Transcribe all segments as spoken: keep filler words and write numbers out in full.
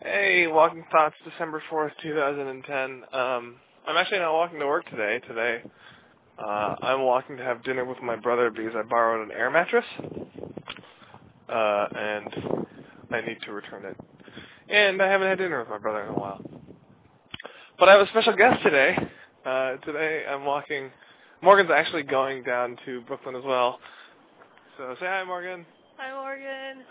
Hey, Walking Thoughts, December fourth, twenty ten. Um, I'm actually not walking to work today. Today, uh, I'm walking to have dinner with my brother because I borrowed an air mattress, uh, and I need to return it. And I haven't had dinner with my brother in a while. But I have a special guest today. Uh, today I'm walking. Morgan's actually going down to Brooklyn as well. So say hi, Morgan. Hi, Morgan.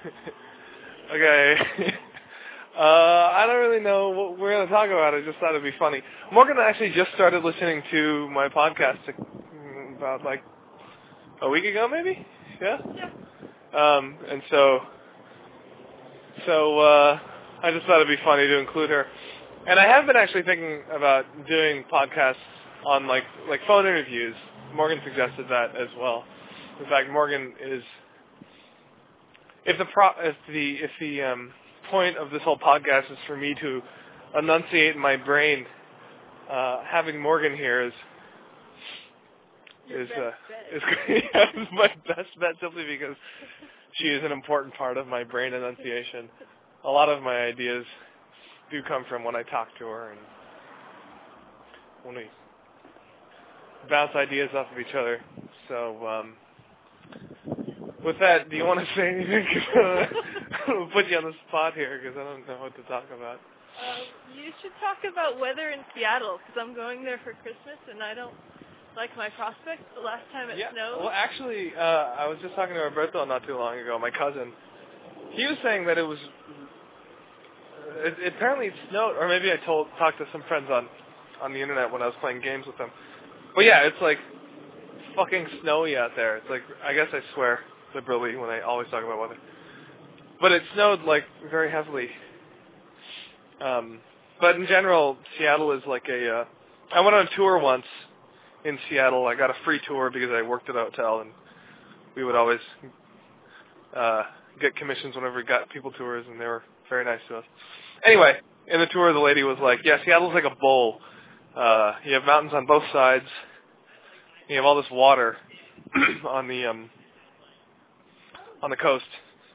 Okay. Uh, I don't really know what we're going to talk about. I just thought it'd be funny. Morgan actually just started listening to my podcast about like a week ago, maybe? Yeah? Yeah. Um, and so, so, uh, I just thought it'd be funny to include her. And I have been actually thinking about doing podcasts on like, like phone interviews. Morgan suggested that as well. In fact, Morgan is, if the pro, if the, if the, um, point of this whole podcast is for me to enunciate my brain. Uh, having Morgan here is Your is best uh, bet. is yeah, is my best bet simply because she is an important part of my brain enunciation. A lot of my ideas do come from when I talk to her and when we bounce ideas off of each other. So. Um, With that, do you want to say anything? I'll put you on the spot here because I don't know what to talk about. Um, you should talk about weather in Seattle because I'm going there for Christmas and I don't like my prospects. The last time it yeah, snowed. Well, actually, uh, I was just talking to Roberto not too long ago, my cousin. He was saying that it was, it, it apparently it snowed, or maybe I told talked to some friends on, on the internet when I was playing games with them. But yeah, it's like fucking snowy out there. It's like, I guess I swear liberally when I always talk about weather. But it snowed, like, very heavily. Um, but in general, Seattle is like a, uh, I went on a tour once in Seattle. I got a free tour because I worked at a hotel, and we would always uh, get commissions whenever we got people tours, and they were very nice to us. Anyway, in the tour, the lady was like, yeah, Seattle's like a bowl. Uh, you have mountains on both sides. You have all this water on the, um, on the coast.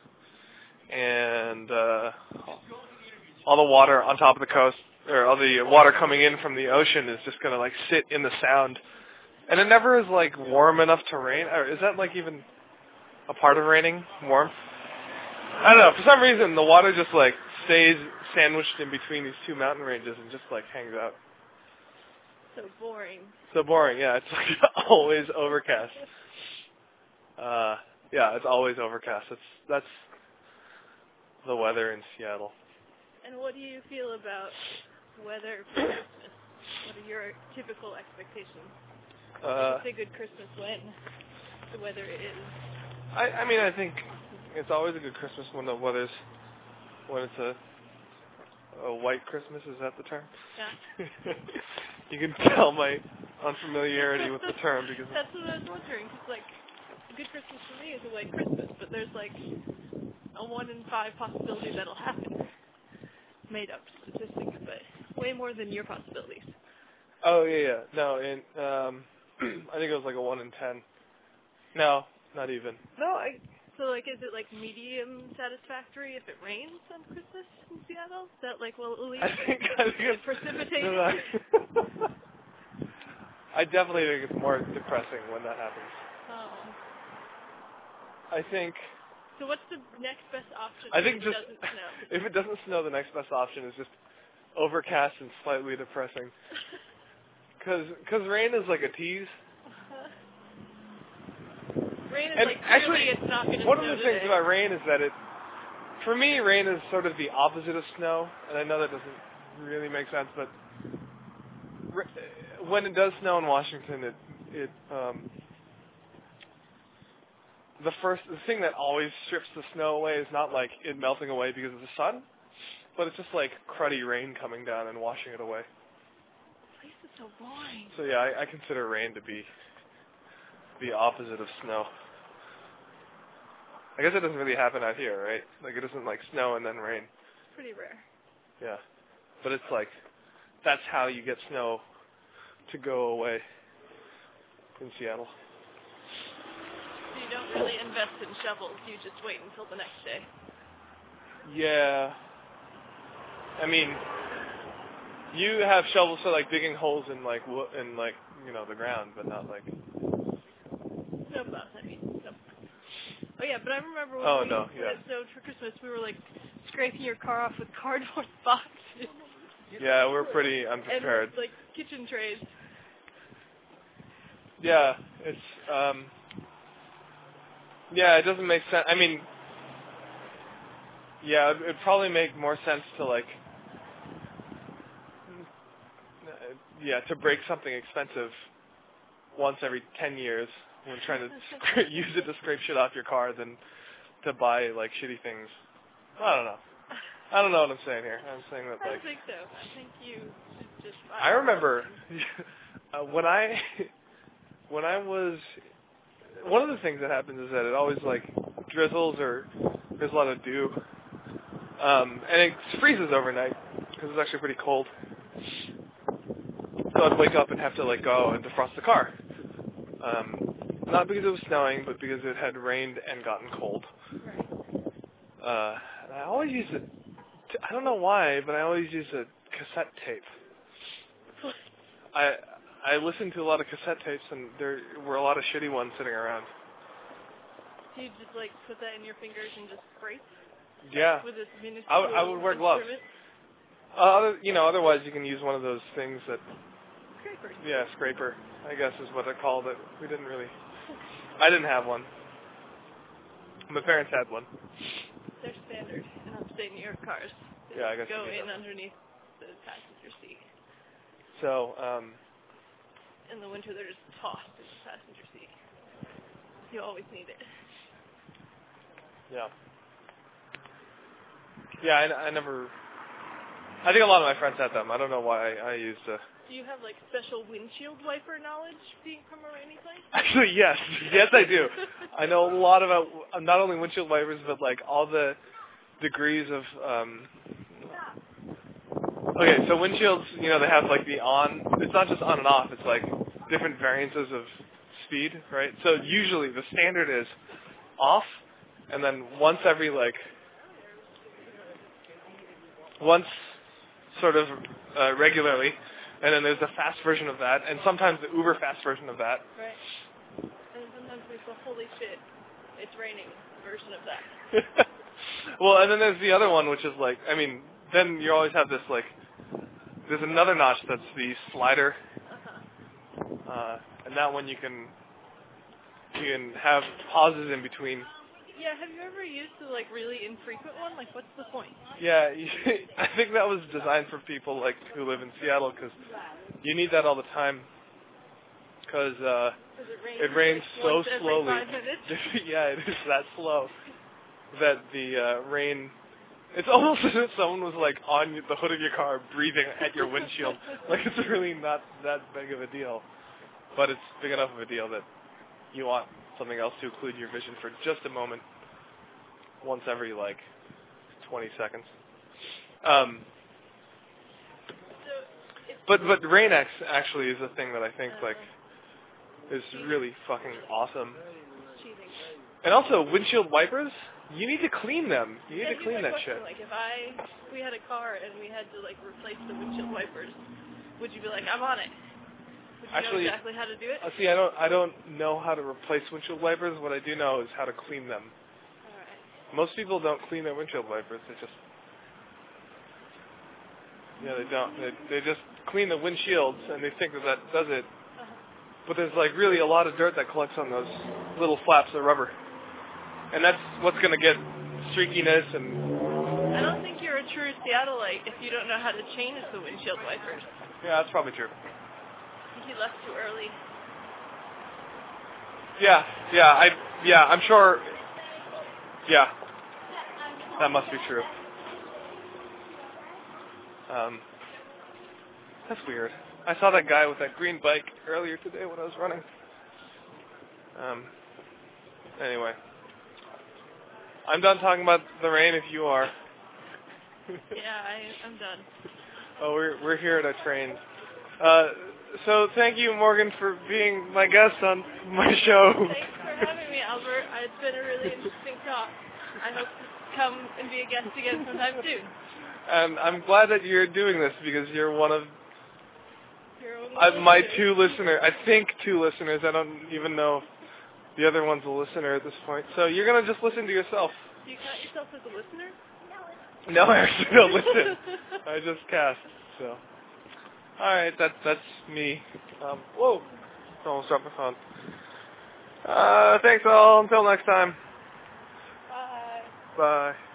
And uh, all the water on top of the coast, or all the water coming in from the ocean is just going to, like, sit in the sound. And it never is, like, warm enough to rain. Or is that, like, even a part of raining? Warm? I don't know. For some reason, the water just, like, stays sandwiched in between these two mountain ranges and just, like, hangs out. So boring. So boring, yeah. It's, like, always overcast. Uh, yeah, it's always overcast. It's, that's the weather in Seattle. And what do you feel about weather for Christmas? What are your typical expectations? Uh, What's a good Christmas when the weather is? I, I mean, I think it's always a good Christmas when the weather's, when it's a, a white Christmas. Is that the term? Yeah. You can tell my unfamiliarity with the term because that's what I was wondering. Cause like, a good Christmas for me is a white Christmas, but there's like a one in five possibility that'll happen. Made up statistics, but way more than your possibilities. Oh yeah, yeah. No, and um, I think it was like a one in ten. No, not even. No, I. So like, is it like medium satisfactory if it rains on Christmas in Seattle? Is that like, well, at least I think, I think it's precipitation? No, no. I definitely think it's more depressing when that happens. Oh. I think. So what's the next best option? I think if just it doesn't snow? if it doesn't snow, the next best option is just overcast and slightly depressing. Because because rain is like a tease. Uh-huh. Rain is And like actually, clearly it's not going to one snow of the things today. about rain is that it, for me, rain is sort of the opposite of snow. And I know that doesn't really make sense, but r- when it does snow in Washington, it it um, the first the thing that always strips the snow away is not like it melting away because of the sun, but it's just like cruddy rain coming down and washing it away. This is so boring. So yeah, I, I consider rain to be the opposite of snow. I guess it doesn't really happen out here, right? Like it doesn't like snow and then rain. Pretty rare. Yeah, but it's like that's how you get snow to go away in Seattle. So you don't really invest in shovels. You just wait until the next day. Yeah. I mean, you have shovels for like digging holes in like wo- in like you know the ground, but not like. No plows, I mean. No. Oh yeah, but I remember when, Oh we, no, when yeah. it snowed for Christmas, we were like scraping your car off with cardboard boxes. Yeah, we're pretty And unprepared. like kitchen trays. Yeah, it's um. Yeah, it doesn't make sense. I mean, yeah, it'd, it'd probably make more sense to like. Yeah, to break something expensive once every ten years when trying to scra- use it to scrape shit off your car than to buy like shitty things. I don't know. I don't know what I'm saying here. I'm saying that I like. don't think so. I think you should just. I remember uh, when I when I was one of the things that happens is that it always like drizzles or there's a lot of dew, um, and it freezes overnight because it's actually pretty cold. So I'd wake up and have to like go and defrost the car. Um, not because it was snowing, but because it had rained and gotten cold. Right. Uh, and I always use a, I don't know why, but I always use a cassette tape. I I listened to a lot of cassette tapes, and there were a lot of shitty ones sitting around. Do you just like put that in your fingers and just scrape? Yeah. With this minuscule I, w- I would wear gloves. instrument? Uh, other, you know, otherwise you can use one of those things that. Scraper. Yeah, scraper, I guess is what they're called. It. We didn't really. I didn't have one. My parents had one. They're standard in upstate New York cars. They Yeah, I guess go you in know. underneath the passenger seat. So, um, In the winter, they're just tossed in the passenger seat. You always need it. yeah. Yeah, I, I never. I think a lot of my friends had them. I don't know why I, I used. Uh, Do you have like special windshield wiper knowledge being from a rainy place? Actually, yes, yes, I do. I know a lot about uh, not only windshield wipers, but like all the degrees of. Um, okay, so windshields, you know, they have like the on. It's not just on and off. It's like different variances of speed, right? So usually the standard is off, and then once every like once sort of uh, regularly. And then there's the fast version of that, and sometimes the uber fast version of that. Right. And sometimes there's the holy shit, it's raining version of that. Well, and then there's the other one, which is like, I mean, then you always have this like, there's another notch that's the slider, Uh-huh. uh, and that one you can you can have pauses in between. Yeah, have you ever used the like really infrequent one? Like, what's the point? Yeah, I think that was designed for people like who live in Seattle because you need that all the time. Because uh, it rains, it rains like, so once every slowly. Five minutes? Yeah, it is that slow that the uh, rain. It's almost as if someone was like on the hood of your car, breathing at your windshield. Like it's really not that big of a deal, but it's big enough of a deal that you want something else to occlude your vision for just a moment, once every like twenty seconds. Um, but but Rain-X actually is a thing that I think like is really fucking awesome. Cheating. And also windshield wipers, you need to clean them. You need Yeah, to clean here's my that question. shit. Like, if I we had a car and we had to like replace the windshield wipers, would you be like, I'm on it? Would you Actually, know exactly how to do it? Uh, see, I don't I don't know how to replace windshield wipers. What I do know is how to clean them. All right. Most people don't clean their windshield wipers. They just yeah, they don't. They they just clean the windshields and they think that that does it. Uh-huh. But there's like really a lot of dirt that collects on those little flaps of rubber, and that's what's going to get streakiness and. I don't think you're a true Seattleite if you don't know how to change the windshield wipers. Yeah, that's probably true. I think you left too early. Yeah, yeah, I yeah, I'm sure. Yeah, that must be true. Um, that's weird. I saw that guy with that green bike earlier today when I was running. Um, anyway, I'm done talking about the rain. If you are. Yeah, I, I'm done. Oh, we're we're here at a train. Uh, so thank you, Morgan, for being my guest on my show. Thanks for having me, Albert. It's been a really interesting talk. I hope to come and be a guest again sometime soon. And I'm glad that you're doing this because you're one of Your own uh, my listeners. two listeners. I think two listeners. I don't even know if the other one's a listener at this point. So you're going to just listen to yourself. Do you count yourself as a listener? No, I actually don't listen. I just cast. So, all right, that that's me. Um, whoa, almost dropped my phone. Uh, thanks all. Until next time. Bye. Bye.